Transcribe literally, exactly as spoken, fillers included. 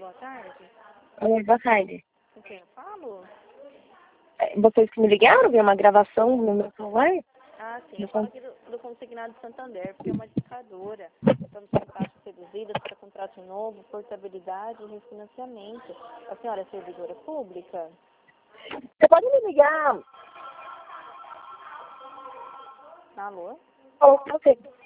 boa tarde. Oi, boa tarde. Com quem eu falo? É, Vocês que me ligaram, viu uma gravação no meu celular? Ah, sim, No eu falo con- aqui do, do Consignado de Santander, porque é uma discadora. Estamos com taxas reduzidas para contrato novo, portabilidade e refinanciamento. A senhora é servidora pública? Você pode me ligar? Alô? Ou você